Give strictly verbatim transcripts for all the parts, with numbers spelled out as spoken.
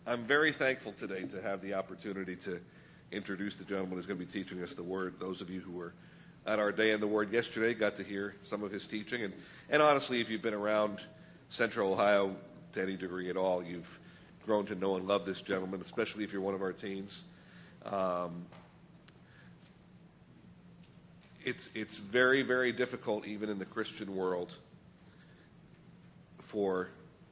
I'm very thankful today to have the opportunity to introduce the gentleman who's going to be teaching us the Word. Those of you who were at our Day in the Word yesterday got to hear some of his teaching. And, and honestly, if you've been around Central Ohio to any degree at all, you've grown to know and love this gentleman, especially if you're one of our teens. Um, it's it's very, very difficult, even in the Christian world, for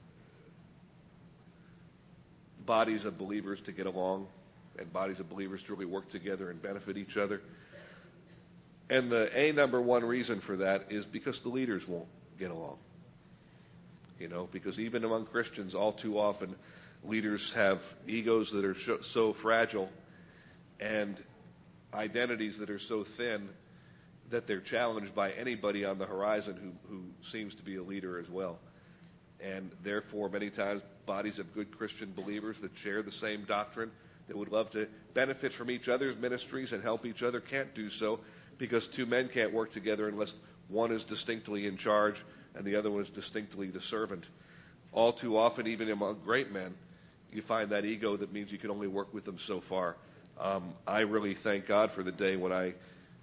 bodies of believers to get along and bodies of believers to really work together and benefit each other. And the a number one reason for that is because the leaders won't get along. You know, because even among Christians, all too often, leaders have egos that are so fragile and identities that are so thin that they're challenged by anybody on the horizon who, who seems to be a leader as well. And therefore, many times, bodies of good Christian believers that share the same doctrine, that would love to benefit from each other's ministries and help each other, can't do so because two men can't work together unless one is distinctly in charge and the other one is distinctly the servant. All too often, even among great men, you find that ego that means you can only work with them so far. Um, I really thank God for the day when I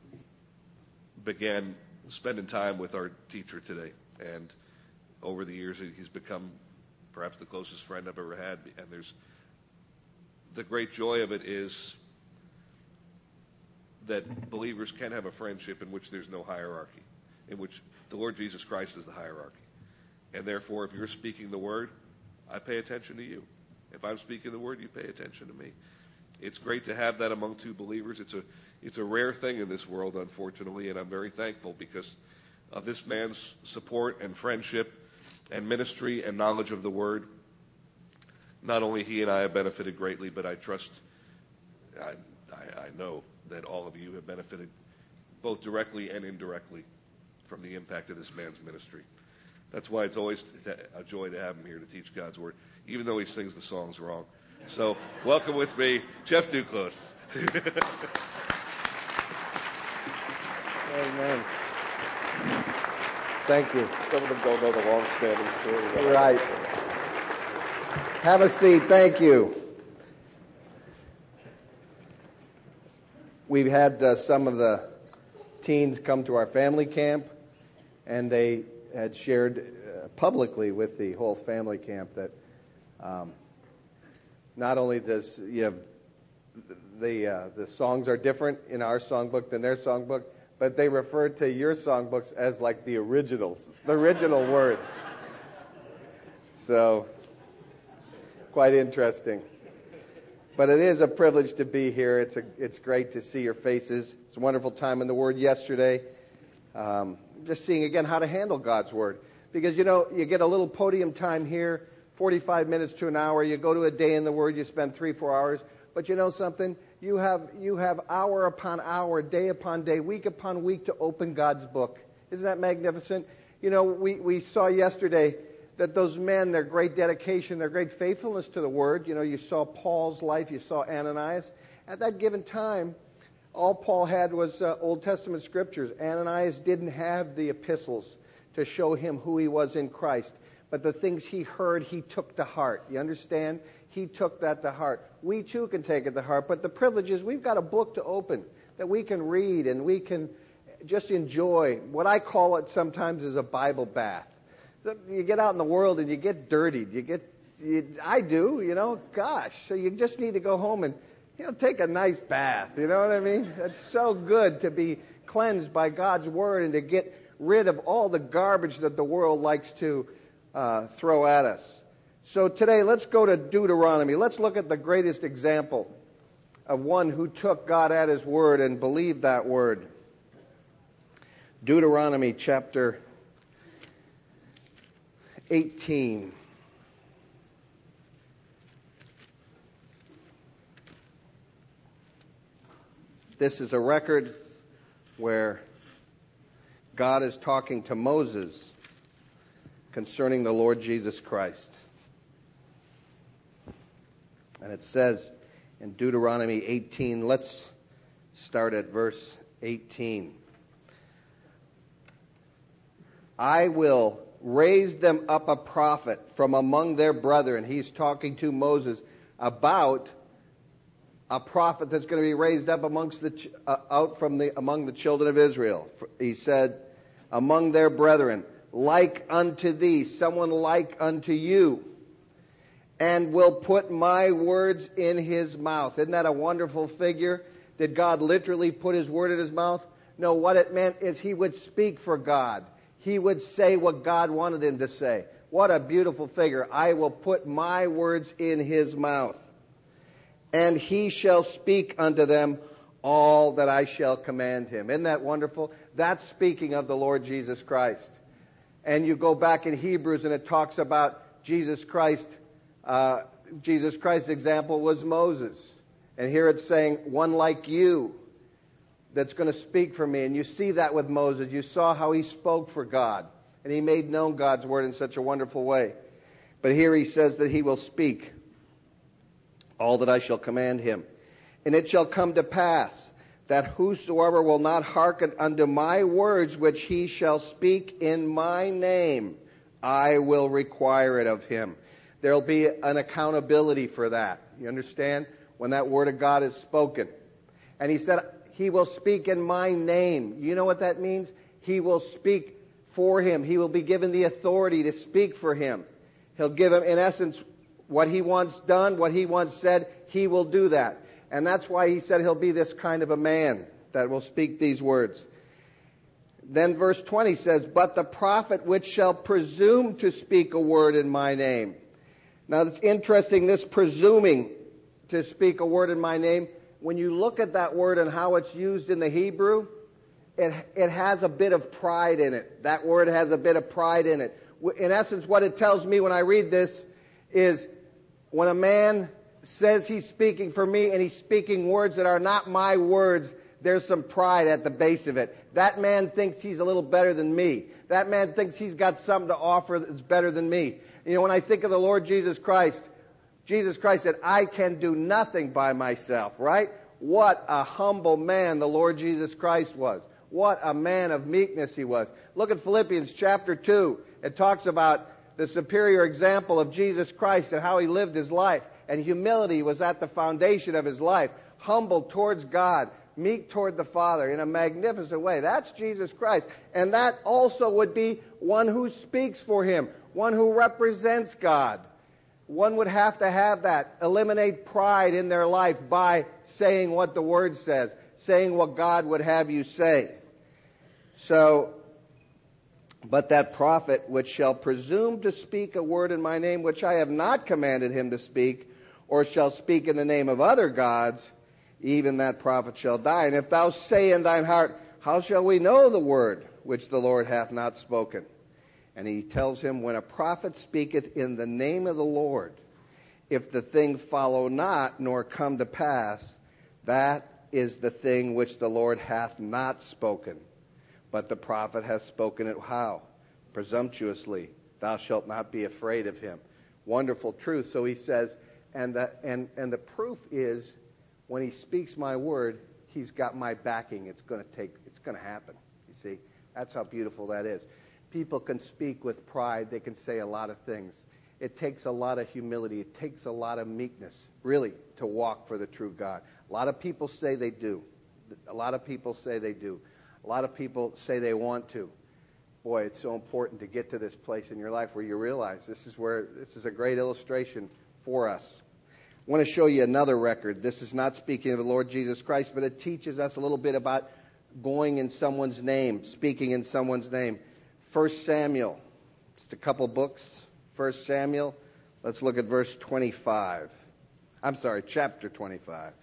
began spending time with our teacher today. And over the years, he's become perhaps the closest friend I've ever had. And there's the great joy of it is that believers can have a friendship in which there's no hierarchy, in which the Lord Jesus Christ is the hierarchy. And therefore, if you're speaking the word, I pay attention to you. If I'm speaking the word, you pay attention to me. It's great to have that among two believers. It's a it's a rare thing in this world, unfortunately, and I'm very thankful because of this man's support and friendship and ministry and knowledge of the word. Not only he and I have benefited greatly, but I trust, I, I, I know that all of you have benefited both directly and indirectly from the impact of this man's ministry. That's why it's always a joy to have him here to teach God's word, even though he sings the songs wrong. So, welcome with me, Jeff Duclos. Amen. Thank you. Some of them don't know the long-standing story. Right. Have a seat. Thank you. We've had uh, some of the teens come to our family camp, and they had shared uh, publicly with the whole family camp that um, not only does you have the uh, the songs are different in our songbook than their songbook, but they refer to your songbooks as like the originals, the original words. So, quite interesting. But it is a privilege to be here. It's a, it's great to see your faces. It's a wonderful time in the Word yesterday. Um, just seeing again how to handle God's Word. Because, you know, you get a little podium time here, forty-five minutes to an hour. You go to a day in the Word, you spend three, four hours. But you know something? You have you have hour upon hour, day upon day, week upon week to open God's book. Isn't that magnificent? You know, we, we saw yesterday that those men, their great dedication, their great faithfulness to the Word. You know, you saw Paul's life, you saw Ananias. At that given time, all Paul had was uh, Old Testament scriptures. Ananias didn't have the epistles to show him who he was in Christ. But the things he heard, he took to heart. You understand? He took that to heart. We too can take it to heart. But the privilege is we've got a book to open that we can read and we can just enjoy. What I call it sometimes is a Bible bath. You get out in the world and you get dirtied. You get, you, I do, you know, gosh. So you just need to go home and, you know, take a nice bath. You know what I mean? It's so good to be cleansed by God's Word and to get rid of all the garbage that the world likes to uh, throw at us. So today, let's go to Deuteronomy. Let's look at the greatest example of one who took God at His word and believed that word. Deuteronomy chapter eighteen. This is a record where God is talking to Moses concerning the Lord Jesus Christ. And it says in Deuteronomy eighteen, let's start at verse eighteen. I will raise them up a prophet from among their brethren. He's talking to Moses. about a prophet that's going to be raised up amongst the ch- uh, out from the among the children of Israel. He said, among their brethren, like unto thee, someone like unto you, and will put my words in his mouth. Isn't that a wonderful figure? Did God literally put his word in his mouth? No, what it meant is he would speak for God. He would say what God wanted him to say. What a beautiful figure. I will put my words in his mouth. And he shall speak unto them all that I shall command him. Isn't that wonderful? That's speaking of the Lord Jesus Christ. And you go back in Hebrews and it talks about Jesus Christ. Uh, Jesus Christ's example was Moses. And here it's saying, one like you that's going to speak for me. And you see that with Moses. You saw how he spoke for God. And he made known God's word in such a wonderful way. But here he says that he will speak all that I shall command him. And it shall come to pass that whosoever will not hearken unto my words which he shall speak in my name, I will require it of him. There will be an accountability for that. You understand? When that word of God is spoken. And he said, he will speak in my name. You know what that means? He will speak for him. He will be given the authority to speak for him. He'll give him, in essence, what he wants done, what he wants said, he will do that. And that's why he said he'll be this kind of a man that will speak these words. Then verse twenty says, but the prophet which shall presume to speak a word in my name. Now it's interesting, this presuming to speak a word in my name, when you look at that word and how it's used in the Hebrew, it, it has a bit of pride in it. That word has a bit of pride in it. In essence, what it tells me when I read this is when a man says he's speaking for me and he's speaking words that are not my words, there's some pride at the base of it. That man thinks he's a little better than me. That man thinks he's got something to offer that's better than me. You know, when I think of the Lord Jesus Christ, Jesus Christ said, I can do nothing by myself, right? What a humble man the Lord Jesus Christ was. What a man of meekness he was. Look at Philippians chapter two. It talks about the superior example of Jesus Christ and how he lived his life. And humility was at the foundation of his life. Humble towards God, meek toward the Father in a magnificent way. That's Jesus Christ. And that also would be one who speaks for him, one who represents God. One would have to have that. Eliminate pride in their life by saying what the Word says, saying what God would have you say. So, but that prophet which shall presume to speak a word in my name which I have not commanded him to speak, or shall speak in the name of other gods, even that prophet shall die. And if thou say in thine heart, how shall we know the word which the Lord hath not spoken? And he tells him, when a prophet speaketh in the name of the Lord, if the thing follow not, nor come to pass, that is the thing which the Lord hath not spoken. But the prophet hath spoken it how? Presumptuously. Thou shalt not be afraid of him. Wonderful truth. So he says, and the, and, and the proof is, when he speaks my word, he's got my backing. It's going to take, it's going to happen. You see? That's how beautiful that is. People can speak with pride. They can say a lot of things. It takes a lot of humility. It takes a lot of meekness, really, to walk for the true God. A lot of people say they do. A lot of people say they do. A lot of people say they want to. Boy, it's so important to get to this place in your life where you realize this is where this is a great illustration for us. I want to show you another record. This is not speaking of the Lord Jesus Christ, but it teaches us a little bit about going in someone's name, speaking in someone's name. First Samuel, just a couple books. First Samuel, let's look at verse twenty-five. I'm sorry, chapter twenty-five.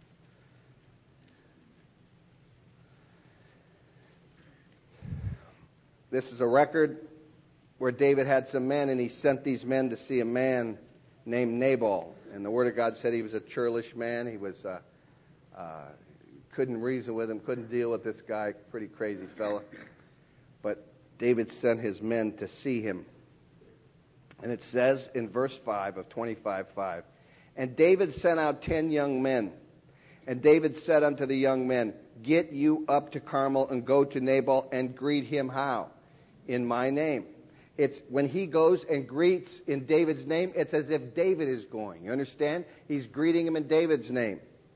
This is a record where David had some men, and he sent these men to see a man named Nabal. And the Word of God said he was a churlish man. He was uh, uh, couldn't reason with him, couldn't deal with this guy, pretty crazy fella. But David sent his men to see him. And it says in verse five of twenty-five five, and David sent out ten young men. And David said unto the young men, get you up to Carmel and go to Nabal and greet him how? In my name. It's when he goes and greets in David's name, it's as if David is going. You understand? He's greeting him in David's name.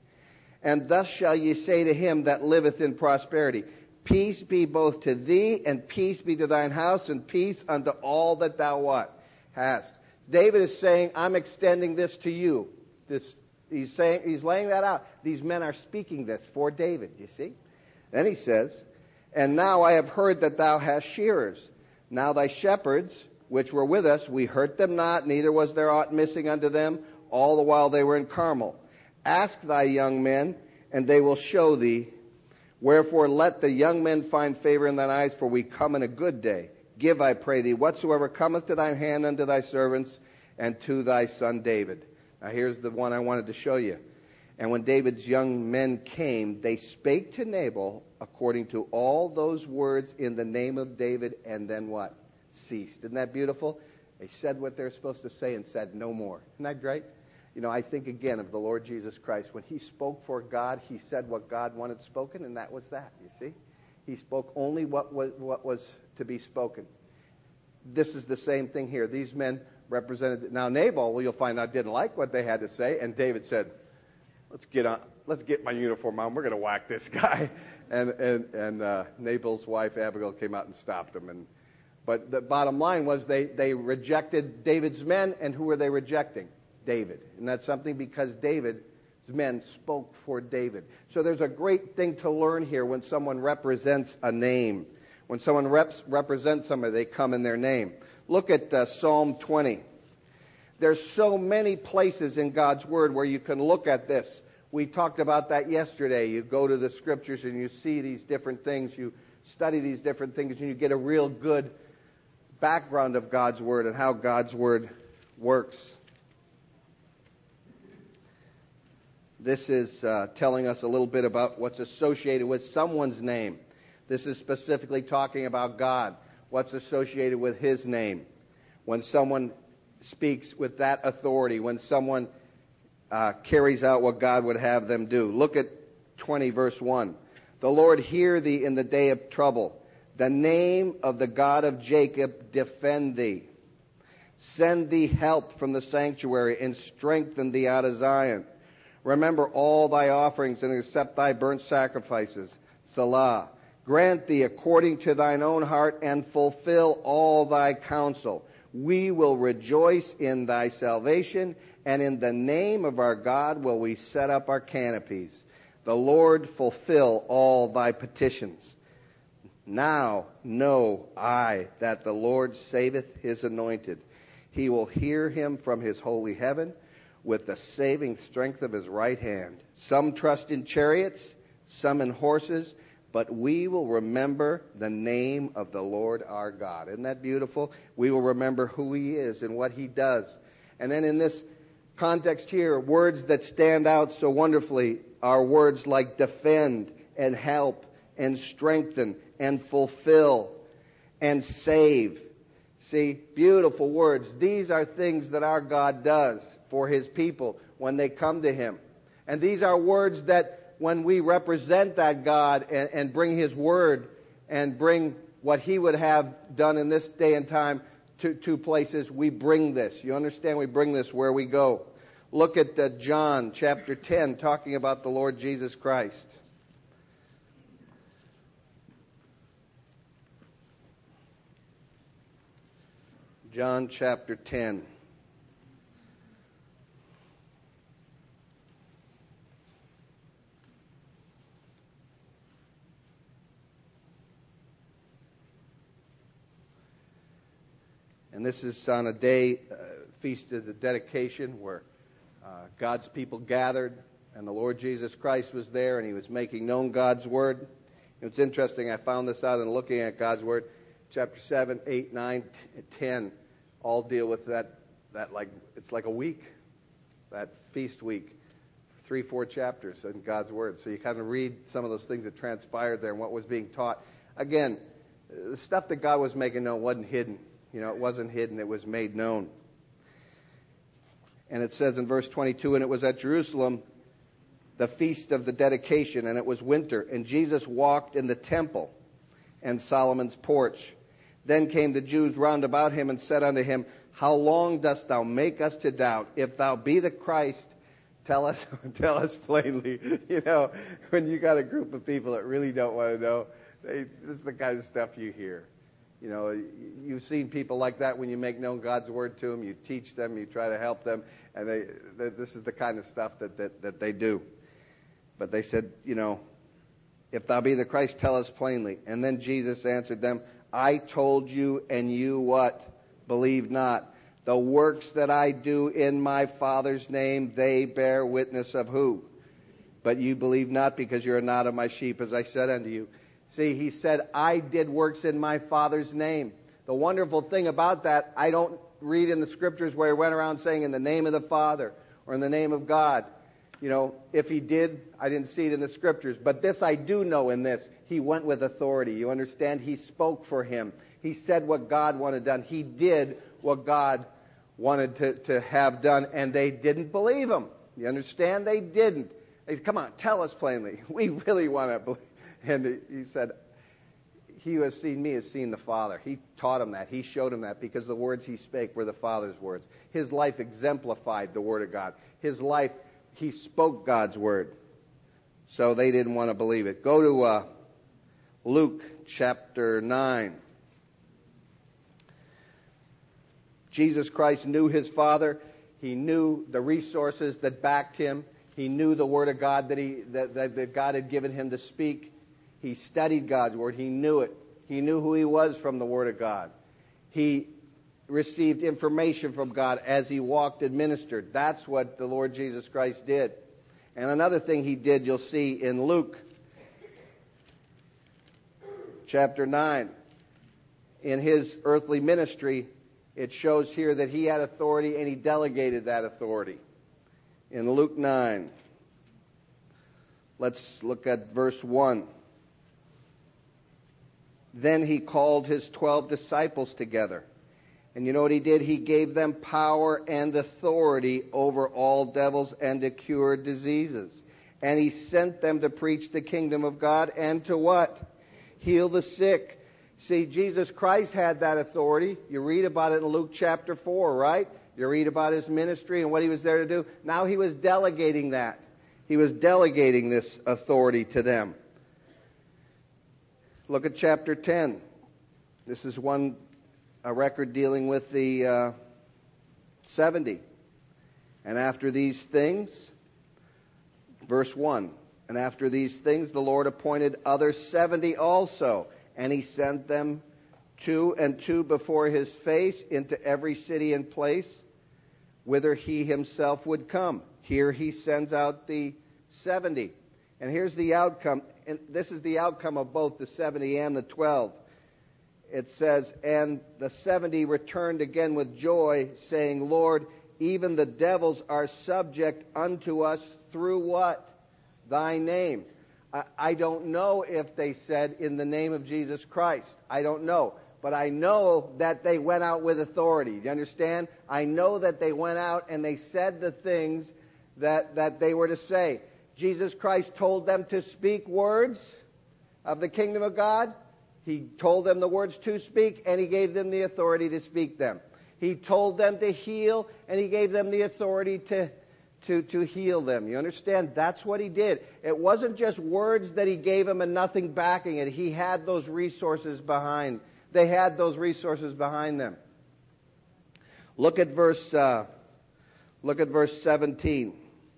And thus shall ye say to him that liveth in prosperity, peace be both to thee, and peace be to thine house, and peace unto all that thou what? Hast. David is saying, I'm extending this to you. This, he's saying, he's laying that out. These men are speaking this for David, you see? Then he says, and now I have heard that thou hast shearers. Now thy shepherds, which were with us, we hurt them not, neither was there aught missing unto them, all the while they were in Carmel. Ask thy young men, and they will show thee. Wherefore let the young men find favor in thine eyes, for we come in a good day. Give, I pray thee, whatsoever cometh to thine hand unto thy servants, and to thy son David. Now here's the one I wanted to show you. And when David's young men came, they spake to Nabal according to all those words in the name of David, and then what? Ceased. Isn't that beautiful? They said what they're supposed to say and said no more. Isn't that great? You know, I think again of the Lord Jesus Christ. When he spoke for God, he said what God wanted spoken, and that was that, you see? He spoke only what was, what was to be spoken. This is the same thing here. These men represented... Now, Nabal, well, you'll find out, didn't like what they had to say, and David said, let's get on, let's get my uniform on. We're going to whack this guy. And and, and uh, Nabal's wife, Abigail, came out and stopped him. And But the bottom line was they, they rejected David's men, and who were they rejecting? David. And that's something because David's men spoke for David. So there's a great thing to learn here when someone represents a name. When someone reps, represents somebody, they come in their name. Look at uh, Psalm twenty. There's so many places in God's Word where you can look at this. We talked about that yesterday. You go to the Scriptures and you see these different things. You study these different things and you get a real good background of God's Word and how God's Word works. This is uh, telling us a little bit about what's associated with someone's name. This is specifically talking about God, what's associated with His name. When someone speaks with that authority, when someone uh, carries out what God would have them do. Look at twenty, verse one. The Lord hear thee in the day of trouble. The name of the God of Jacob defend thee. Send thee help from the sanctuary and strengthen thee out of Zion. Remember all thy offerings and accept thy burnt sacrifices. Selah. Grant thee according to thine own heart and fulfill all thy counsel. We will rejoice in thy salvation, and in the name of our God will we set up our canopies. The Lord fulfill all thy petitions. Now know I that the Lord saveth his anointed. He will hear him from his holy heaven with the saving strength of his right hand. Some trust in chariots, some in horses, but we will remember the name of the Lord our God. Isn't that beautiful? We will remember who He is and what He does. And then in this context here, words that stand out so wonderfully are words like defend and help and strengthen and fulfill and save. See, beautiful words. These are things that our God does for His people when they come to Him. And these are words that when we represent that God and, and bring His Word and bring what He would have done in this day and time to, to places, we bring this. You understand? We bring this where we go. Look at uh, John chapter ten, talking about the Lord Jesus Christ. John chapter ten. And this is on a day, uh, feast of the dedication, where uh, God's people gathered, and the Lord Jesus Christ was there, and He was making known God's Word. It's interesting, I found this out in looking at God's Word. Chapter seven, eight, nine, ten all deal with that, that like, it's like a week, that feast week. Three, four chapters in God's Word. So you kind of read some of those things that transpired there and what was being taught. Again, the stuff that God was making known wasn't hidden. You know, it wasn't hidden, it was made known. And it says in verse twenty-two, and it was at Jerusalem, the feast of the dedication, and it was winter, and Jesus walked in the temple and Solomon's porch. Then came the Jews round about him and said unto him, How long dost thou make us to doubt? If thou be the Christ, tell us, tell us plainly. You know, when you got a group of people that really don't want to know, they, this is the kind of stuff you hear. You know, you've seen people like that when you make known God's word to them. You teach them, you try to help them, and they, they this is the kind of stuff that, that, that they do. But they said, you know, if thou be the Christ, tell us plainly. And then Jesus answered them, I told you, and you what? Believe not. The works that I do in my Father's name, they bear witness of who? But you believe not, because you are not of my sheep, as I said unto you. See, he said, I did works in my Father's name. The wonderful thing about that, I don't read in the scriptures where he went around saying in the name of the Father or in the name of God. You know, if he did, I didn't see it in the scriptures. But this I do know in this. He went with authority. You understand? He spoke for him. He said what God wanted done. He did what God wanted to, to have done, and they didn't believe him. You understand? They didn't. They said, come on, tell us plainly. We really want to believe. And he said, he who has seen me has seen the Father. He taught him that. He showed him that because the words he spake were the Father's words. His life exemplified the Word of God. His life, he spoke God's Word. So they didn't want to believe it. Go to uh, Luke chapter nine. Jesus Christ knew his Father. He knew the resources that backed him. He knew the Word of God that, he, that, that, that God had given him to speak. He studied God's Word. He knew it. He knew who he was from the Word of God. He received information from God as he walked and ministered. That's what the Lord Jesus Christ did. And another thing he did, you'll see in Luke chapter nine. In his earthly ministry, it shows here that he had authority and he delegated that authority. In Luke nine, let's look at verse one. Then he called his twelve disciples together. And you know what he did? He gave them power and authority over all devils and to cure diseases. And he sent them to preach the kingdom of God and to what? Heal the sick. See, Jesus Christ had that authority. You read about it in Luke chapter four, right? You read about his ministry and what he was there to do. Now he was delegating that. He was delegating this authority to them. Look at chapter ten. This is one, a record dealing with the uh, seventy. And after these things, verse one, and after these things the Lord appointed other seventy also, and he sent them two and two before his face into every city and place whither he himself would come. Here he sends out the seventy. And here's the outcome. And this is the outcome of both the seventy and the twelve. It says, and the seventy returned again with joy, saying, Lord, even the devils are subject unto us through what? Thy name. I, I don't know if they said in the name of Jesus Christ. I don't know. But I know that they went out with authority. Do you understand? I know that they went out and they said the things that, that they were to say. Jesus Christ told them to speak words of the kingdom of God. He told them the words to speak, and he gave them the authority to speak them. He told them to heal, and he gave them the authority to, to, to heal them. You understand? That's what he did. It wasn't just words that he gave them and nothing backing it. He had those resources behind. They had those resources behind them. Look at verse, uh, look at verse seventeen.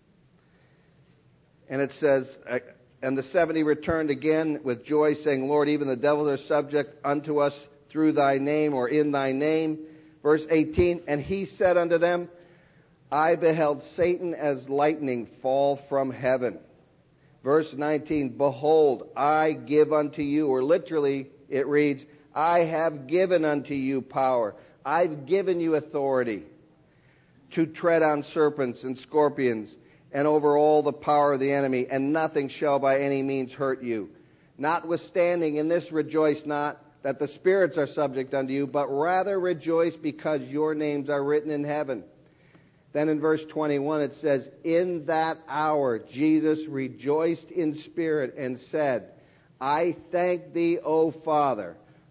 And it says, and the seventy returned again with joy, saying, Lord, even the devils are subject unto us through thy name, or in thy name. Verse eighteen, and he said unto them, I beheld Satan as lightning fall from heaven. Verse nineteen, behold, I give unto you, or literally it reads, I have given unto you power. I've given you authority to tread on serpents and scorpions, and over all the power of the enemy, and nothing shall by any means hurt you. Notwithstanding, in this rejoice not that the spirits are subject unto you, but rather rejoice because your names are written in heaven. Then in verse twenty-one it says, in that hour Jesus rejoiced in spirit and said, I thank thee, O Father,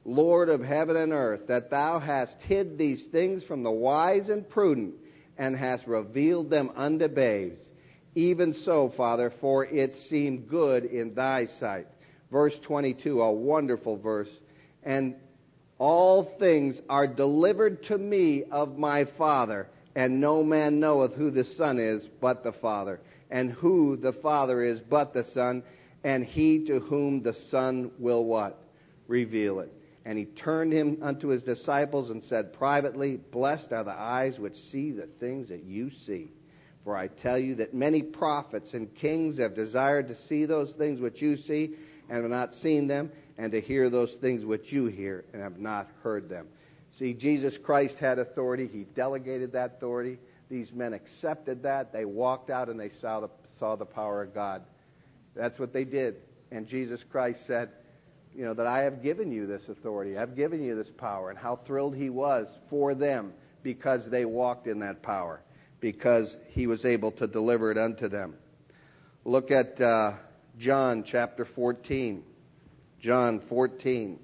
Lord of heaven and earth, that thou hast hid these things from the wise and prudent, and hast revealed them unto babes. Even so, Father, for it seemed good in thy sight. Verse twenty-two, a wonderful verse. And all things are delivered to me of my Father, and no man knoweth who the Son is but the Father, and who the Father is but the Son, and he to whom the Son will what? Reveal it. And he turned him unto his disciples and said privately, Blessed are the eyes which see the things that you see. For I tell you that many prophets and kings have desired to see those things which you see, and have not seen them, and to hear those things which you hear, and have not heard them. See, Jesus Christ had authority. He delegated that authority. These men accepted that. They walked out and they saw the, saw the power of God. That's what they did. And Jesus Christ said, you know, that I have given you this authority. I've given you this power. And how thrilled he was for them because they walked in that power, because he was able to deliver it unto them. Look at uh, John chapter fourteen. John fourteen.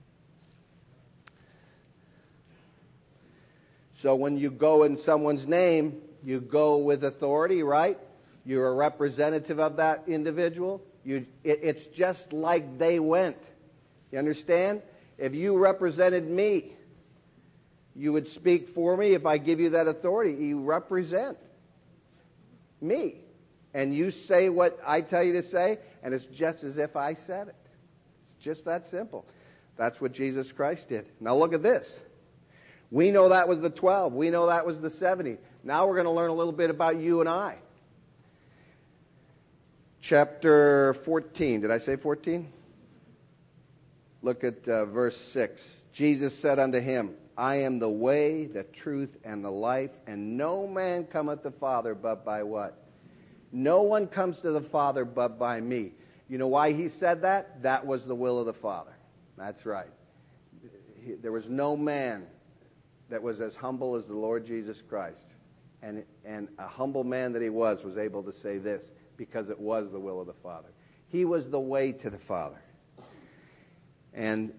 So when you go in someone's name, you go with authority, right? You're a representative of that individual. You, it, it's just like they went. You understand? If you represented me, you would speak for me. If I give you that authority, you represent me. And you say what I tell you to say, and it's just as if I said it. It's just that simple. That's what Jesus Christ did. Now look at this. We know that was the twelve. We know that was the seventy. Now we're going to learn a little bit about you and I. Chapter fourteen. Did I say fourteen? Look at uh, verse six. Jesus said unto him, I am the way, the truth, and the life, and no man cometh to the Father but by what? No one comes to the Father but by me. You know why he said that? That was the will of the Father. That's right. He, there was no man that was as humble as the Lord Jesus Christ. And, and a humble man that he was was able to say this because it was the will of the Father. He was the way to the Father. And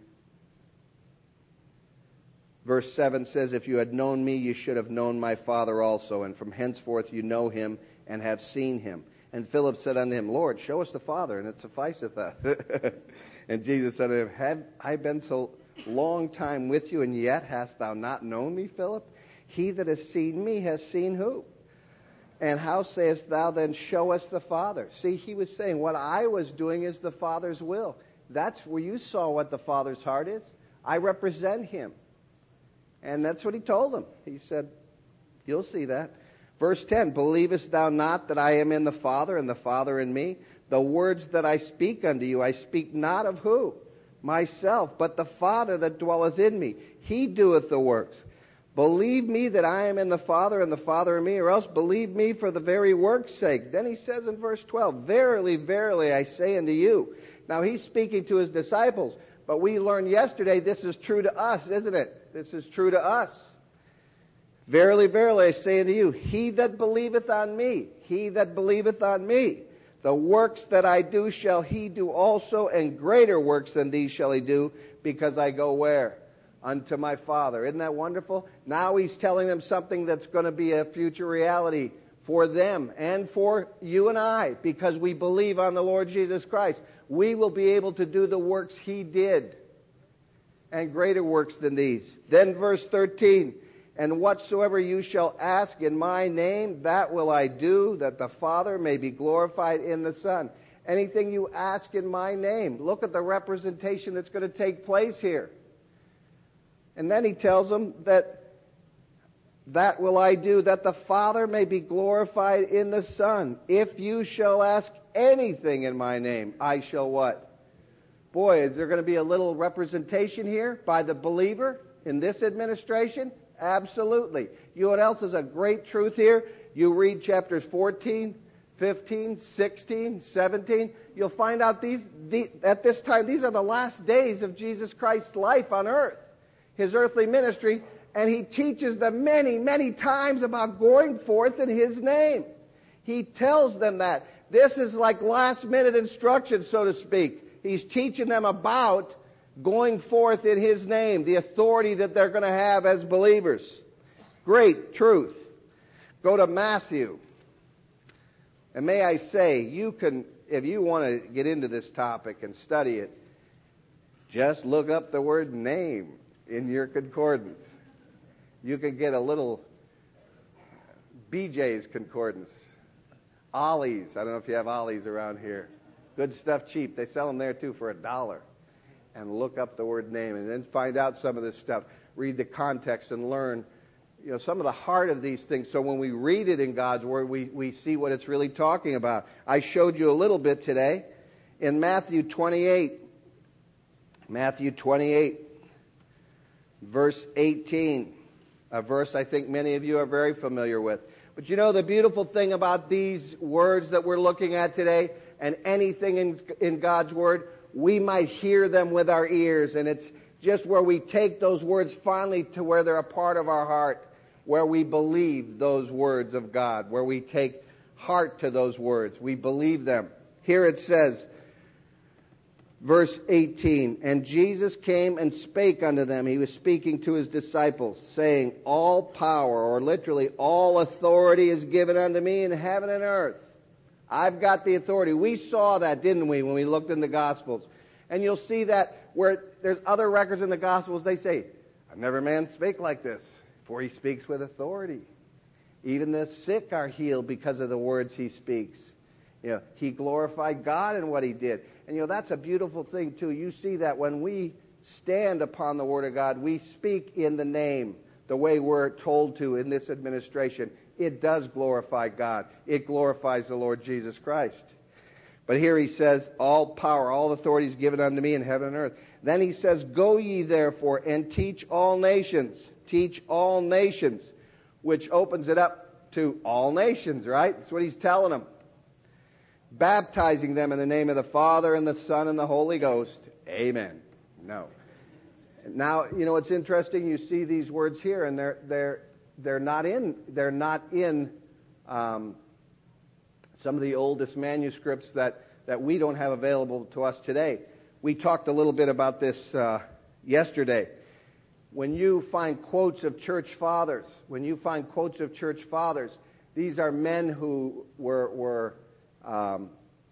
verse seven says, If you had known me, you should have known my Father also, and from henceforth you know him and have seen him. And Philip said unto him, Lord, show us the Father, and it sufficeth us. And Jesus said unto him, Have I been so long time with you, and yet hast thou not known me, Philip? He that has seen me has seen who? And how sayest thou then, show us the Father? See, he was saying, what I was doing is the Father's will. That's where you saw what the Father's heart is. I represent him. And that's what he told them. He said, you'll see that. Verse ten, Believest thou not that I am in the Father, and the Father in me? The words that I speak unto you, I speak not of who? Myself, but the Father that dwelleth in me. He doeth the works. Believe me that I am in the Father, and the Father in me, or else believe me for the very work's sake. Then he says in verse twelve, Verily, verily, I say unto you. Now he's speaking to his disciples, but we learned yesterday this is true to us, isn't it? This is true to us. Verily, verily, I say unto you, he that believeth on me, he that believeth on me, the works that I do shall he do also, and greater works than these shall he do, because I go where? Unto my Father. Isn't that wonderful? Now he's telling them something that's going to be a future reality for them and for you and I, because we believe on the Lord Jesus Christ. We will be able to do the works he did, and greater works than these. Then verse thirteen, And whatsoever you shall ask in my name, that will I do, that the Father may be glorified in the Son. Anything you ask in my name. Look at the representation that's going to take place here. And then he tells them that that will I do, that the Father may be glorified in the Son. If you shall ask anything in my name, I shall what? Boy, is there going to be a little representation here by the believer in this administration? Absolutely. You know what else is a great truth here? You read chapters fourteen, fifteen, sixteen, seventeen. You'll find out these, the, at this time, these are the last days of Jesus Christ's life on earth, his earthly ministry, and he teaches them many, many times about going forth in his name. He tells them that. This is like last minute instruction, so to speak. He's teaching them about Going forth in His name, the authority that they're going to have as believers. Great truth. Go to Matthew. And may I say, you can, if you want to get into this topic and study it, just look up the word name in your concordance. You can get a little B J's concordance. Ollie's. I don't know if you have Ollie's around here. Good stuff, cheap. They sell them there too for a dollar. And look up the word name and then find out some of this stuff. Read the context and learn, you know, some of the heart of these things. So when we read it in God's Word, we, we see what it's really talking about. I showed you a little bit today in Matthew twenty-eight. Matthew twenty-eight, verse eighteen. A verse I think many of you are very familiar with. But you know the beautiful thing about these words that we're looking at today, and anything in, in God's Word, we might hear them with our ears, and it's just where we take those words finally to where they're a part of our heart, where we believe those words of God, where we take heart to those words. We believe them. Here it says, verse eighteen, and Jesus came and spake unto them. He was speaking to His disciples, saying, all power, or literally all authority is given unto me in heaven and earth. I've got the authority. We saw that, didn't we, when we looked in the Gospels? And you'll see that where there's other records in the Gospels, they say, I've never man spake like this, for he speaks with authority. Even the sick are healed because of the words he speaks. You know, he glorified God in what he did. And, you know, that's a beautiful thing, too. You see that when we stand upon the Word of God, we speak in the name, the way we're told to in this administration. It does glorify God. It glorifies the Lord Jesus Christ. But here he says, all power, all authority is given unto me in heaven and earth. Then he says, go ye therefore and teach all nations. Teach all nations, which opens it up to all nations, right? That's what he's telling them. Baptizing them in the name of the Father and the Son and the Holy Ghost. Amen. No. Now, you know, it's interesting. You see these words here, and they're they're they're not in they're not in um, some of the oldest manuscripts that that we don't have available to us today. We talked a little bit about this uh, yesterday. When you find quotes of church fathers, when you find quotes of church fathers, these are men who were were um,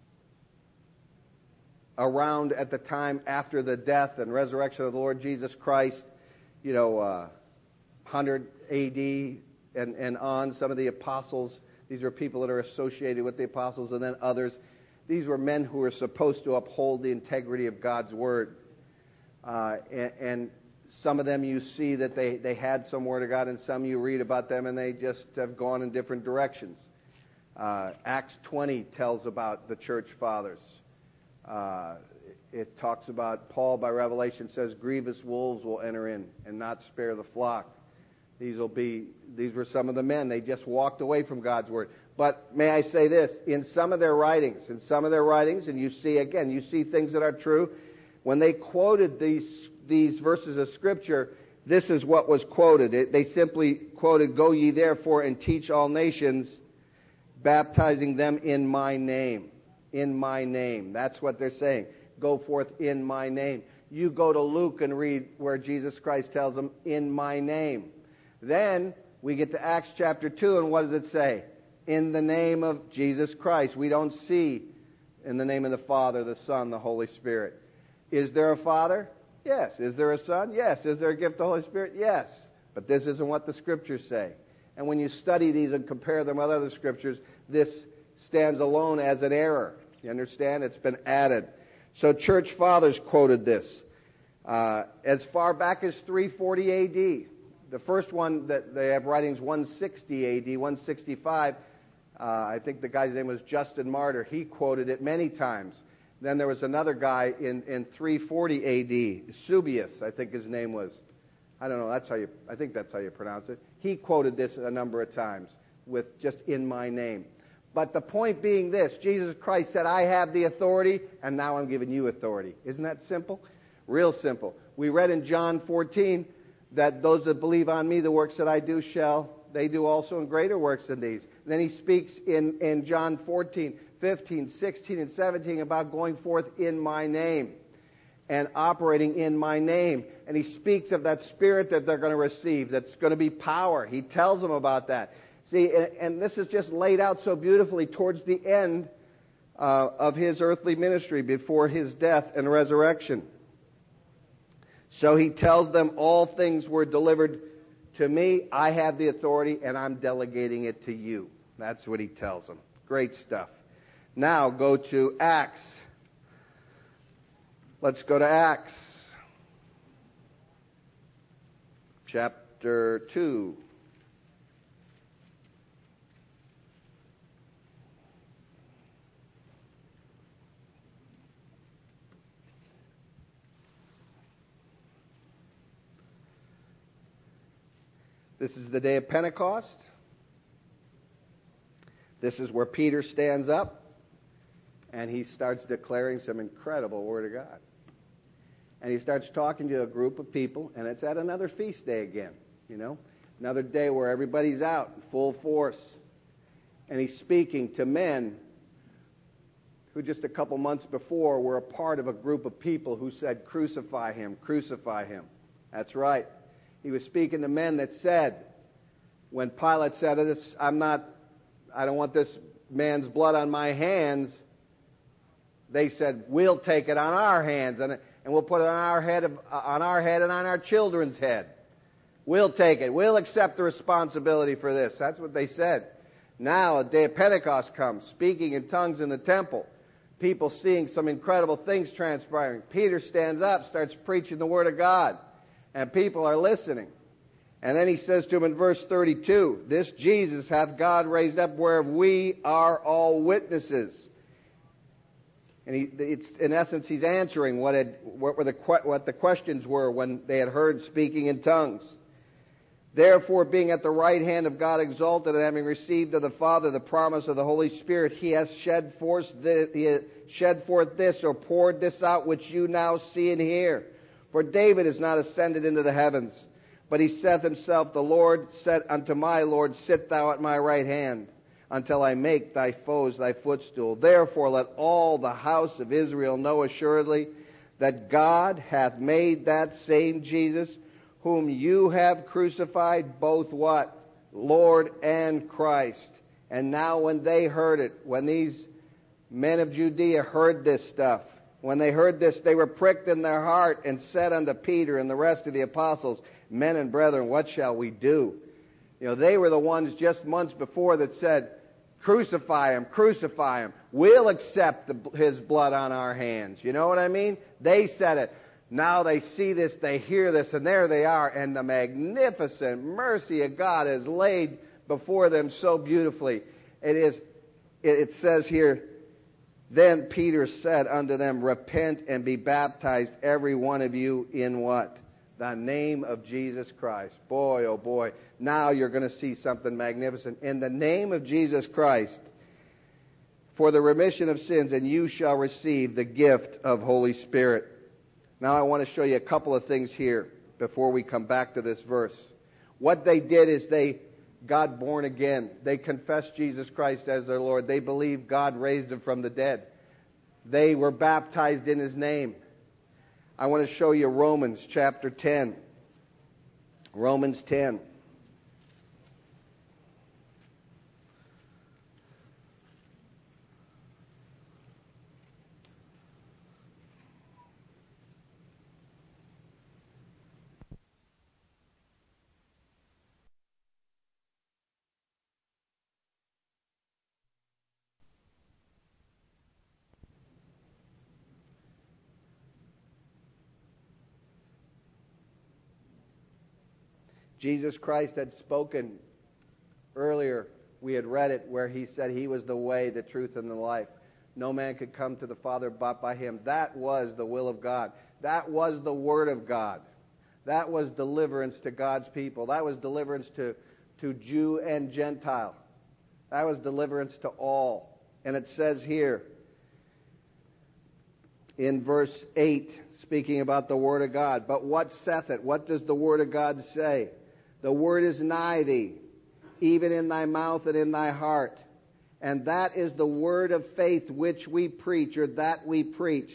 around at the time after the death and resurrection of the Lord Jesus Christ, you know, uh, one hundred A D and, and on. Some of the apostles, these are people that are associated with the apostles, and then others. These were men who were supposed to uphold the integrity of God's Word. Uh, and, and some of them you see that they, they had some Word of God, and some you read about them and they just have gone in different directions. Uh, Acts twenty tells about the church fathers. Uh, it talks about Paul by revelation says grievous wolves will enter in and not spare the flock. These will be, these were some of the men. They just walked away from God's Word. But may I say this, in some of their writings, in some of their writings, and you see, again, you see things that are true, when they quoted these, these verses of Scripture, this is what was quoted. It, they simply quoted, go ye therefore and teach all nations, baptizing them in my name. In my name. That's what they're saying. Go forth in my name. You go to Luke and read where Jesus Christ tells them, in my name. Then we get to Acts chapter two, and what does it say? In the name of Jesus Christ. We don't see in the name of the Father, the Son, the Holy Spirit. Is there a Father? Yes. Is there a Son? Yes. Is there a gift of the Holy Spirit? Yes. But this isn't what the Scriptures say. And when you study these and compare them with other Scriptures, this stands alone as an error. You understand? It's been added. So church fathers quoted this uh, as far back as three forty A D. The first one that they have writings one sixty A D, one sixty-five. Uh, I think the guy's name was Justin Martyr. He quoted it many times. Then there was another guy in, in three forty A D, Subius, I think his name was. I don't know. That's how you. I think that's how you pronounce it. He quoted this a number of times with just in my name. But the point being this, Jesus Christ said, I have the authority, and now I'm giving you authority. Isn't that simple? Real simple. We read in John fourteen that those that believe on me, the works that I do shall they do also in greater works than these. And then he speaks in, in John fourteen, fifteen, sixteen, and seventeen about going forth in my name. and operating in my name. And he speaks of that Spirit that they're going to receive, that's going to be power. He tells them about that. See, and, and this is just laid out so beautifully towards the end uh, of his earthly ministry before his death and resurrection. So he tells them all things were delivered to me. I have the authority and I'm delegating it to you. That's what he tells them. Great stuff. Now go to Acts. Let's go to Acts. Chapter two. This is the day of Pentecost. This is where Peter stands up and he starts declaring some incredible Word of God. And he starts talking to a group of people, and it's at another feast day again, you know, another day where everybody's out in full force. And he's speaking to men who just a couple months before were a part of a group of people who said, crucify him, crucify him. That's right. He was speaking to men that said, when Pilate said, this, I'm not, I don't want this man's blood on my hands, they said, we'll take it on our hands, and, and we'll put it on our head, of, on our head and on our children's head. We'll take it. We'll accept the responsibility for this. That's what they said. Now, a day of Pentecost comes, speaking in tongues in the temple. People seeing some incredible things transpiring. Peter stands up, starts preaching the Word of God. And people are listening. And then he says to him in verse thirty-two, this Jesus hath God raised up, whereof we are all witnesses. And he, it's, in essence, he's answering what, had, what, were the, what the questions were when they had heard speaking in tongues. Therefore, being at the right hand of God exalted, and having received of the Father the promise of the Holy Spirit, he has shed forth this, he has shed forth this, or poured this out, which you now see and hear. For David is not ascended into the heavens, but he saith himself, the Lord said unto my Lord, sit thou at my right hand, until I make thy foes thy footstool. Therefore let all the house of Israel know assuredly that God hath made that same Jesus, whom you have crucified, both what? Lord and Christ. And now when they heard it, when these men of Judea heard this stuff, when they heard this, they were pricked in their heart and said unto Peter and the rest of the apostles, men and brethren, what shall we do? You know, they were the ones just months before that said, crucify him, crucify him. We'll accept the, his blood on our hands. You know what I mean? They said it. Now they see this, they hear this, and there they are, and the magnificent mercy of God is laid before them so beautifully. It is, it says here, then Peter said unto them, repent and be baptized, every one of you, in what? The name of Jesus Christ. Boy, oh boy, now you're going to see something magnificent. In the name of Jesus Christ, for the remission of sins, and you shall receive the gift of Holy Spirit. Now I want to show you a couple of things here before we come back to this verse. What they did is they got born again. They confessed Jesus Christ as their Lord. They believed God raised him from the dead. They were baptized in his name. I want to show you Romans chapter ten. Romans ten. Jesus Christ had spoken earlier, we had read it, where he said he was the way, the truth, and the life. No man could come to the Father but by him. That was the will of God. That was the Word of God. That was deliverance to God's people. That was deliverance to, to Jew and Gentile. That was deliverance to all. And it says here in verse eight, speaking about the Word of God, but what saith it? What does the Word of God say? The Word is nigh thee, even in thy mouth and in thy heart. And that is the word of faith which we preach, or that we preach,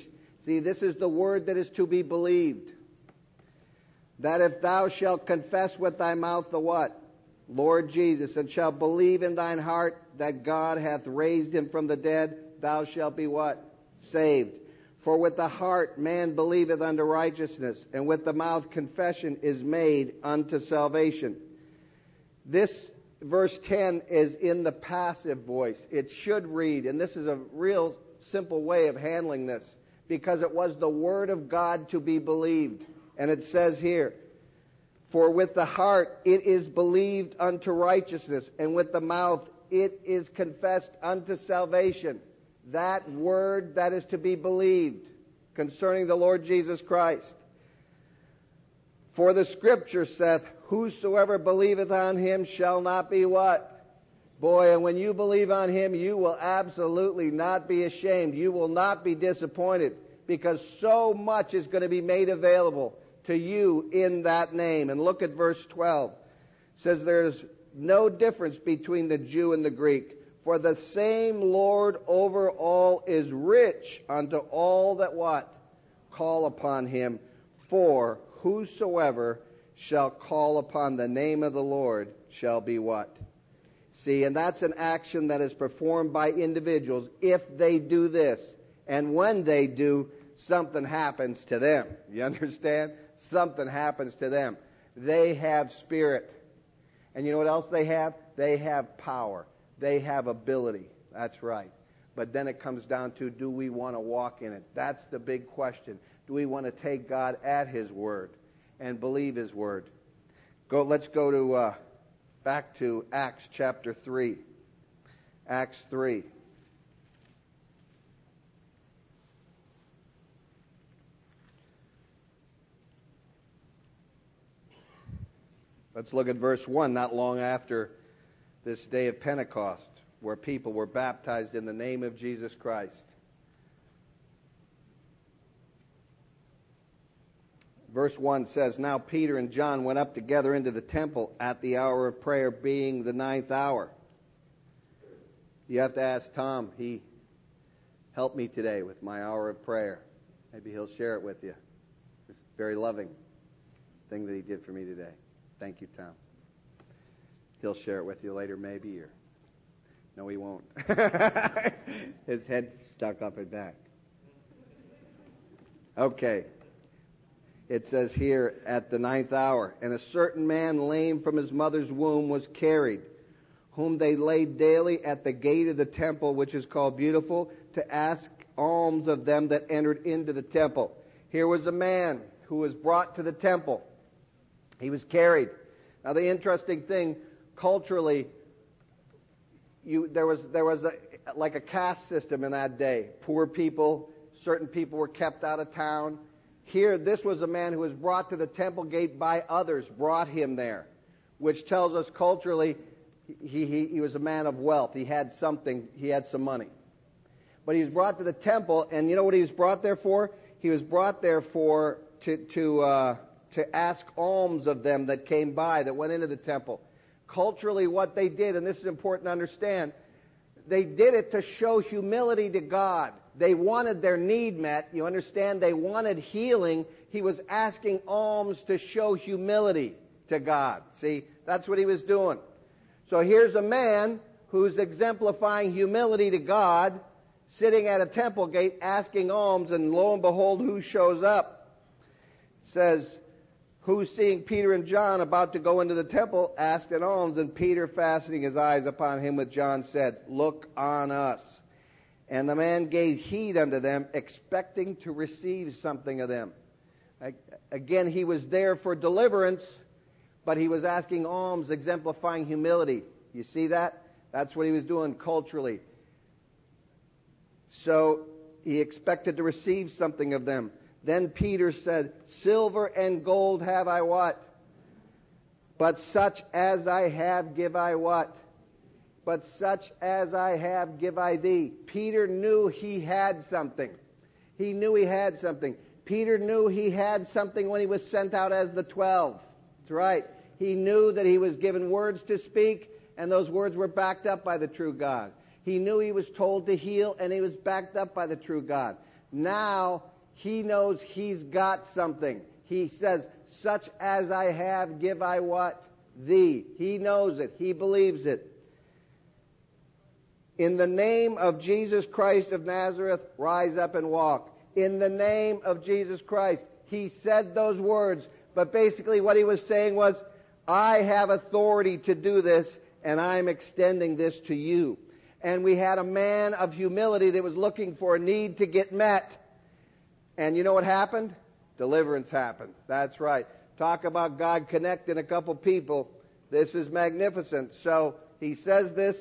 See, this is the word that is to be believed. That if thou shalt confess with thy mouth the what? Lord Jesus, and shalt believe in thine heart that God hath raised him from the dead, thou shalt be what? Saved. For with the heart man believeth unto righteousness, and with the mouth confession is made unto salvation. This verse ten is in the passive voice. It should read, and this is a real simple way of handling this, because it was the word of God to be believed. And it says here, for with the heart it is believed unto righteousness, and with the mouth it is confessed unto salvation. That word that is to be believed concerning the Lord Jesus Christ. For the scripture saith, whosoever believeth on him shall not be what? Boy, and when you believe on him, you will absolutely not be ashamed. You will not be disappointed, because so much is going to be made available to you in that name. And look at verse twelve. It says there's no difference between the Jew and the Greek. For the same Lord over all is rich unto all that what? Call upon him. For whosoever shall call upon the name of the Lord shall be what? See, and that's an action that is performed by individuals if they do this. And when they do, something happens to them. You understand? Something happens to them. They have spirit. And you know what else they have? They have power. They have ability. That's right. But then it comes down to, do we want to walk in it? That's the big question. Do we want to take God at his word and believe his word? Go. Let's go to uh, back to Acts chapter three. Acts three. Let's look at verse one, not long after this day of Pentecost, where people were baptized in the name of Jesus Christ. Verse one says, now Peter and John went up together into the temple at the hour of prayer, being the ninth hour. You have to ask Tom. He helped me today with my hour of prayer. Maybe he'll share it with you. It's a very loving thing that he did for me today. Thank you, Tom. He'll share it with you later, maybe, or no, he won't. His head's stuck up and back. Okay. It says here, at the ninth hour, and a certain man lame from his mother's womb was carried, whom they laid daily at the gate of the temple, which is called Beautiful, to ask alms of them that entered into the temple. Here was a man who was brought to the temple. He was carried. Now the interesting thing, culturally, you, there was there was a, like a caste system in that day. Poor people, certain people were kept out of town. Here, this was a man who was brought to the temple gate by others, brought him there, which tells us culturally he, he, he was a man of wealth. He had something, he had some money. But he was brought to the temple, and you know what he was brought there for? He was brought there for to to uh, to ask alms of them that came by, that went into the temple. Culturally, what they did, and this is important to understand, they did it to show humility to God. They wanted their need met. You understand? They wanted healing. He was asking alms to show humility to God. See, that's what he was doing. So here's a man who's exemplifying humility to God, sitting at a temple gate asking alms, and lo and behold, who shows up? It says, who, seeing Peter and John about to go into the temple, asked an alms, and Peter, fastening his eyes upon him with John, said, look on us. And the man gave heed unto them, expecting to receive something of them. Again, he was there for deliverance, but he was asking alms, exemplifying humility. You see that? That's what he was doing culturally. So he expected to receive something of them. Then Peter said, silver and gold have I what? But such as I have give I what? But such as I have give I thee. Peter knew he had something. He knew he had something. Peter knew he had something when he was sent out as the twelve. That's right. He knew that he was given words to speak, and those words were backed up by the true God. He knew he was told to heal, and he was backed up by the true God. Now He knows he's got something. He says, such as I have, give I what? Thee. He knows it. He believes it. In the name of Jesus Christ of Nazareth, rise up and walk. In the name of Jesus Christ. He said those words, but basically what he was saying was, I have authority to do this, and I'm extending this to you. And we had a man of humility that was looking for a need to get met. And you know what happened? Deliverance happened. That's right. Talk about God connecting a couple people. This is magnificent. So he says this,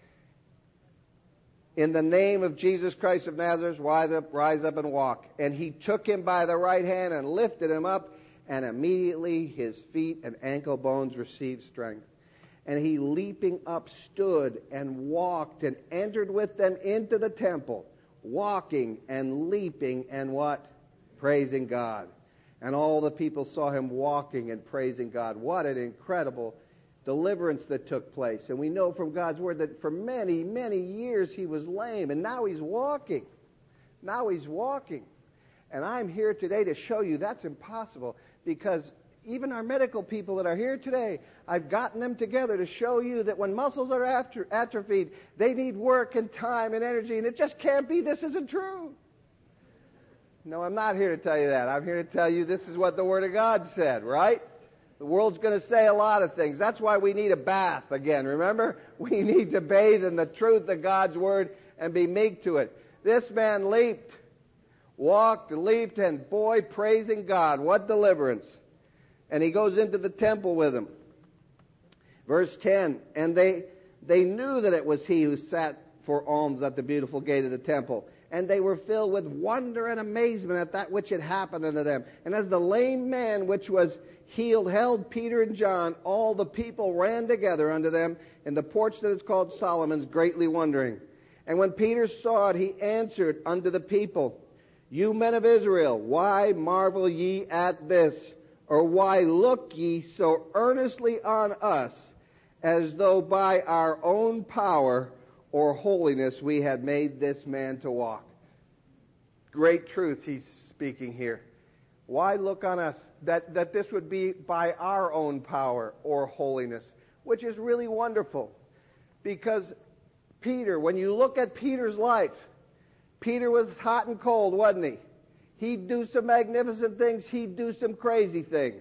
in the name of Jesus Christ of Nazareth, rise up, rise up and walk. And he took him by the right hand and lifted him up, and immediately his feet and ankle bones received strength. And he, leaping up, stood and walked and entered with them into the temple, walking and leaping and what? Praising God. And all the people saw him walking and praising God. What an incredible deliverance that took place. And we know from God's Word that for many, many years he was lame, and now he's walking. Now he's walking. And I'm here today to show you that's impossible, because even our medical people that are here today, I've gotten them together to show you that when muscles are atro- atrophied, they need work and time and energy, and it just can't be this isn't true. No, I'm not here to tell you that. I'm here to tell you this is what the Word of God said, right? The world's going to say a lot of things. That's why we need a bath again, remember? We need to bathe in the truth of God's Word and be meek to it. This man leaped, walked, leaped, and boy, praising God. What deliverance. And he goes into the temple with him. Verse ten, and they they knew that it was he who sat for alms at the beautiful gate of the temple. And they were filled with wonder and amazement at that which had happened unto them. And as the lame man which was healed held Peter and John, all the people ran together unto them in the porch that is called Solomon's, greatly wondering. And when Peter saw it, he answered unto the people, You men of Israel, why marvel ye at this? Or why look ye so earnestly on us, as though by our own power or holiness we had made this man to walk? Great truth he's speaking here. Why look on us? That, that this would be by our own power or holiness, which is really wonderful. Because Peter, when you look at Peter's life, Peter was hot and cold, wasn't he? He'd do some magnificent things. He'd do some crazy things.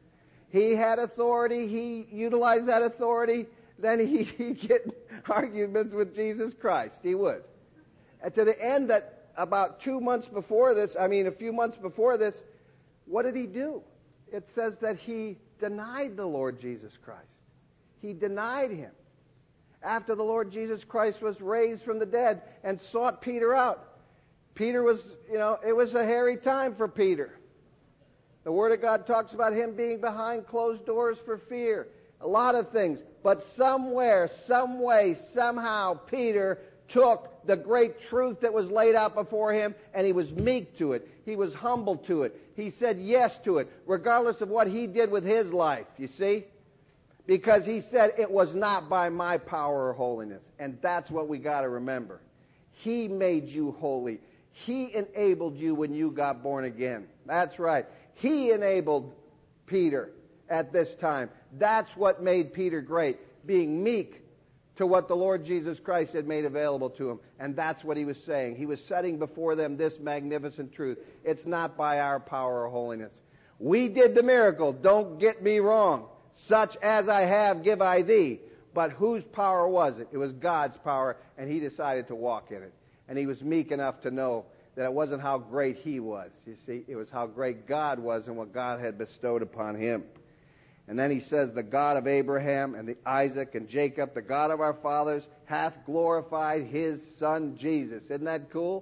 He had authority. He utilized that authority. Then he, he'd get arguments with Jesus Christ. He would. And to the end that about two months before this, I mean a few months before this, what did he do? It says that he denied the Lord Jesus Christ. He denied him. After the Lord Jesus Christ was raised from the dead and sought Peter out. Peter was, you know, it was a hairy time for Peter. The Word of God talks about him being behind closed doors for fear. A lot of things. But somewhere, some way, somehow, Peter took the great truth that was laid out before him, and he was meek to it. He was humble to it. He said yes to it, regardless of what he did with his life, you see? Because he said, it was not by my power or holiness. And that's what we got to remember. He made you holy. He enabled you when you got born again. That's right. He enabled Peter at this time. That's what made Peter great, being meek to what the Lord Jesus Christ had made available to him. And that's what he was saying. He was setting before them this magnificent truth. It's not by our power or holiness. We did the miracle, don't get me wrong. Such as I have, give I thee. But whose power was it? It was God's power, and he decided to walk in it. And he was meek enough to know that it wasn't how great he was. You see, it was how great God was and what God had bestowed upon him. And then he says, the God of Abraham and the Isaac and Jacob, the God of our fathers, hath glorified his Son Jesus. Isn't that cool?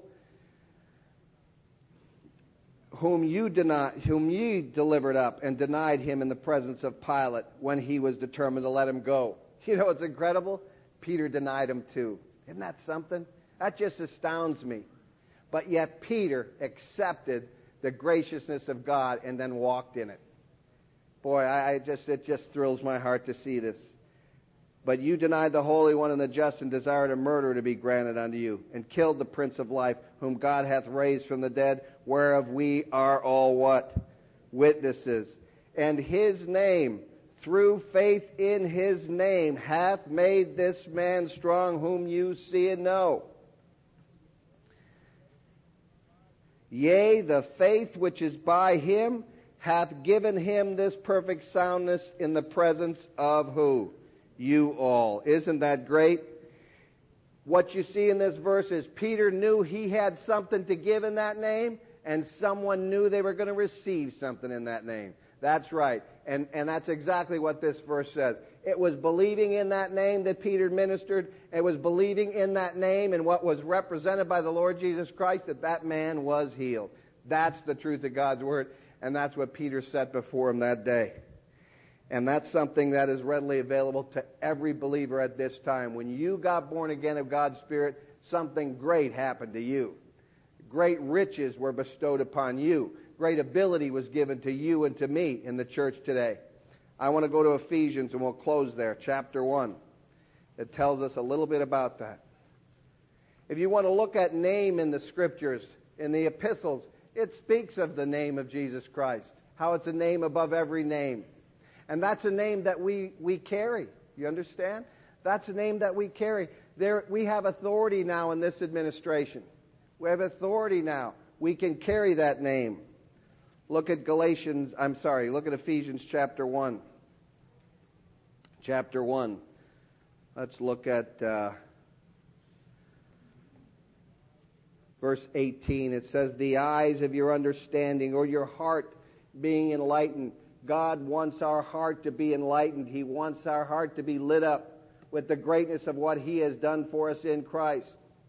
Whom you denied, whom ye delivered up and denied him in the presence of Pilate when he was determined to let him go. You know, it's incredible. Peter denied him too. Isn't that something? That just astounds me. But yet Peter accepted the graciousness of God and then walked in it. Boy, I, I just it just thrills my heart to see this. But you denied the Holy One and the just, and desired a murderer to be granted unto you, and killed the Prince of Life, whom God hath raised from the dead, whereof we are all what? Witnesses. And his name, through faith in his name, hath made this man strong, whom you see and know. Yea, the faith which is by him hath given him this perfect soundness in the presence of who? You all. Isn't that great? What you see in this verse is Peter knew he had something to give in that name, and someone knew they were going to receive something in that name. That's right. And, and that's exactly what this verse says. It was believing in that name that Peter ministered. It was believing in that name and what was represented by the Lord Jesus Christ that that man was healed. That's the truth of God's Word, and that's what Peter set before him that day. And that's something that is readily available to every believer at this time. When you got born again of God's Spirit, something great happened to you. Great riches were bestowed upon you. Great ability was given to you and to me in the church today. I want to go to Ephesians, and we'll close there, chapter one. It tells us a little bit about that. If you want to look at name in the Scriptures, in the epistles, it speaks of the name of Jesus Christ, how it's a name above every name. And that's a name that we, we carry. You understand? That's a name that we carry. There, we have authority now in this administration. We have authority now. We can carry that name. Look at Galatians, I'm sorry, look at Ephesians chapter one. Chapter one. Let's look at uh, verse eighteen. It says, the eyes of your understanding, or your heart being enlightened. God wants our heart to be enlightened. He wants our heart to be lit up with the greatness of what He has done for us in Christ.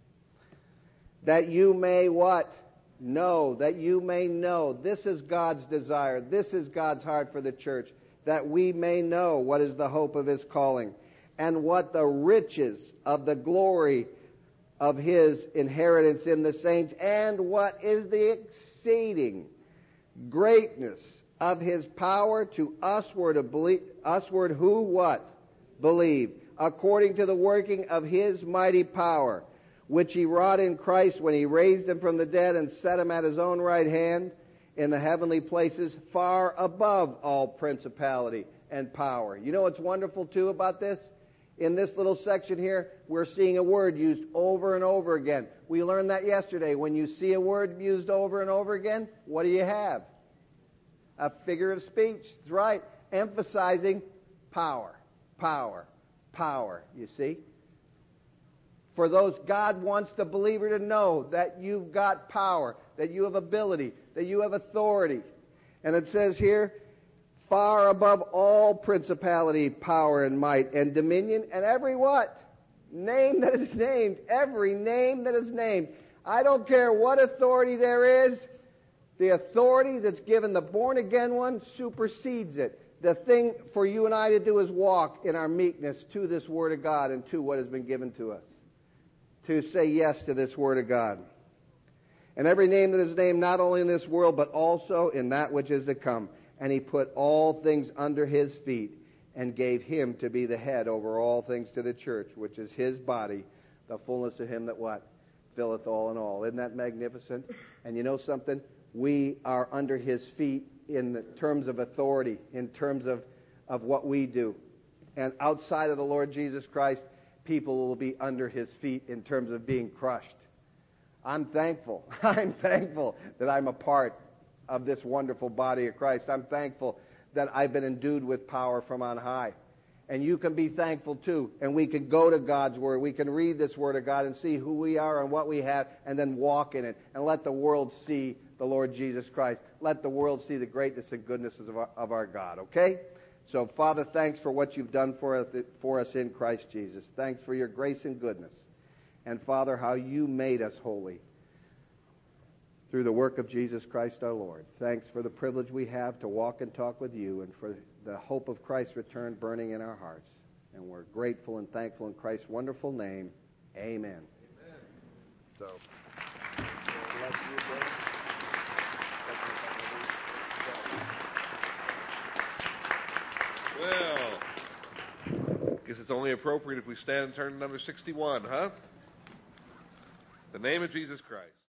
That you may what? Know. That you may know. This is God's desire. This is God's heart for the church. That we may know what is the hope of His calling, and what the riches of the glory of His inheritance in the saints, and what is the exceeding greatness of His power to usward, usward who what? Believe. According to the working of His mighty power, which He wrought in Christ when He raised Him from the dead and set Him at His own right hand in the heavenly places, far above all principality and power. You know what's wonderful too about this? In this little section here, we're seeing a word used over and over again. We learned that yesterday. When you see a word used over and over again, what do you have? A figure of speech. That's right. Emphasizing power, power, power. You see? For those, God wants the believer to know that you've got power, that you have ability, that you have authority. And it says here, far above all principality, power, and might, and dominion, and every what? Name that is named. Every name that is named. I don't care what authority there is. The authority that's given the born-again one supersedes it. The thing for you and I to do is walk in our meekness to this Word of God and to what has been given to us. To say yes to this Word of God. And every name that is named not only in this world, but also in that which is to come. And He put all things under His feet, and gave Him to be the head over all things to the church, which is His body, the fullness of Him that what? Filleth all in all. Isn't that magnificent? And you know something? We are under His feet in terms of authority, in terms of, of what we do. And outside of the Lord Jesus Christ, people will be under His feet in terms of being crushed. I'm thankful. I'm thankful that I'm a part of this wonderful body of Christ. I'm thankful that I've been endued with power from on high. And you can be thankful too. And we can go to God's Word. We can read this Word of God and see who we are and what we have, and then walk in it. And let the world see the Lord Jesus Christ. Let the world see the greatness and goodness of our, of our God. Okay? So, Father, thanks for what you've done for us, for us in Christ Jesus. Thanks for your grace and goodness. And, Father, how you made us holy through the work of Jesus Christ our Lord. Thanks for the privilege we have to walk and talk with you, and for the hope of Christ's return burning in our hearts. And we're grateful and thankful in Christ's wonderful name. Amen. Amen. So, bless you, brother. Well, I guess it's it's only appropriate if we stand and turn to number sixty-one, huh? The name of Jesus Christ.